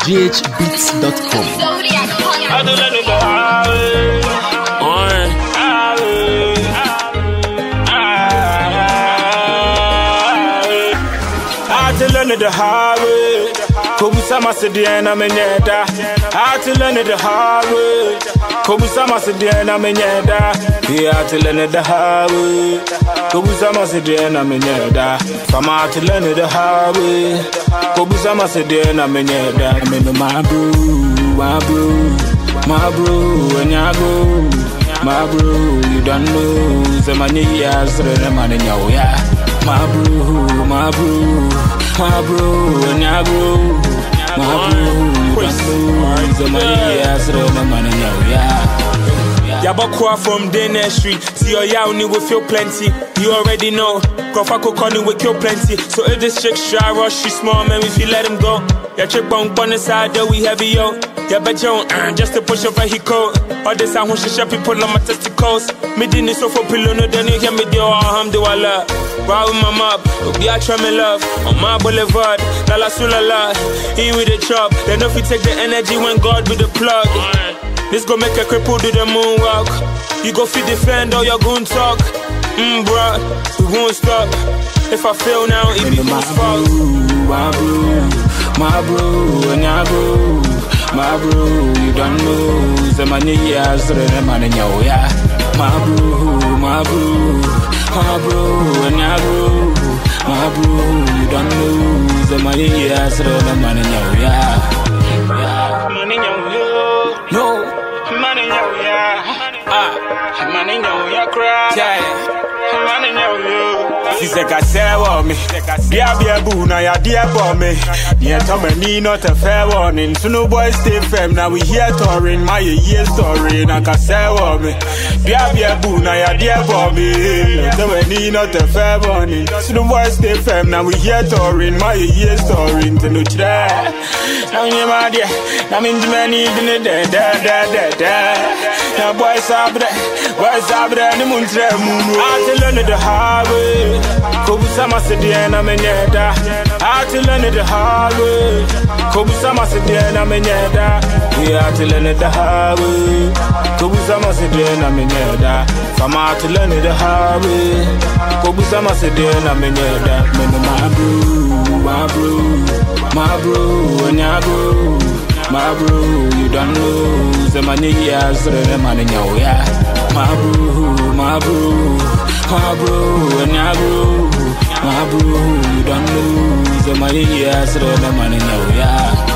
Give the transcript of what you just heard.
ghbeats.com. The highway, Kobusama Sediana Meneda. I to learn the highway, Kobusama Sediana Meneda. Here to learn the highway, Kobusama Sediana Meneda. From out to learn the highway, Kobusama Sediana Meneda. I mean, my bro, and ya go, my bro, you don't know the money, yes, the money, yeah. My bro, and ya bro, my bro, the money, yes, the money, yeah. Yabakwa from Dana Street, see your yauni will feel plenty. You already know, Kofako Konu will kill plenty. So if this chick shy rush, she small, man, if you let him go. Your chick bunk on the side, though we heavy, yo. Yeah, but you just to push over he coat. All this I want to share people on my testicles. Me didn't so for pillow, no, then you hear me do alhamdulillah. Wow, my mob, we are trying me love. On my boulevard, la sulala. He with the chop, then if we take the energy when God with the plug. This go make a cripple do the moonwalk. You go feed defend all your goon talk. Bruh, we won't stop. If I fail now, it be my fault. My bro, and ya bro, my bro, you don't know the money, yes, the money, yeah. My bro, and ya bro, my bro, you don't know the money, yes, the money, yeah. Money, no, money, money, yeah, cry, money, she said, I say, well, me, dear boo, now you're dear for me. Yet, I'm not a fair warning. So, no boys stay firm. Now we here touring my year story. And I can say, well, me, dear boo, now you're dear for me. Not a fair warning. So, no boys stay firm. Now we here touring my year story. To no try. Now, you're my dear. I'm in the money, now, boys are there. Boys are there. The moon's there. I tell you the highway. Kobusama Sediana Meneda. I to learn the highway. Kobusama Sediana Meneda. We are to learn the highway. Kobusama Sediana Meneda. From out to learn the highway. Kobusama Sediana Meneda. My bro, and ya bro. My bro, you don't know the money, yes, the money, yeah. My bro, and ya bro. My bro, you don't know the money, yes, the money, yeah.